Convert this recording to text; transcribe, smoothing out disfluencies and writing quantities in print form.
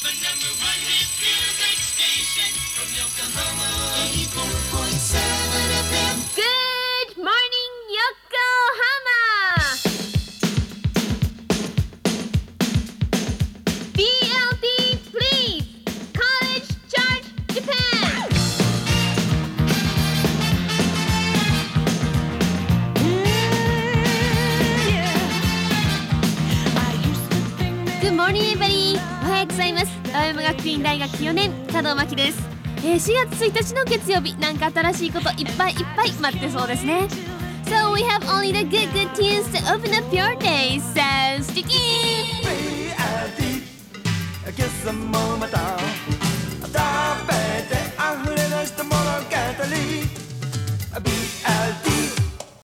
Good morning, Yokohama! BLT, please! College Charge Japan! Good morning, everybody! おはようございます。青山学院大学4年、佐藤真希です。4月1日の月曜日、なんか新しいこといっぱいいっぱい待ってそうですね。So we have only the good tunes to open up your day, so stick in! 今朝もまた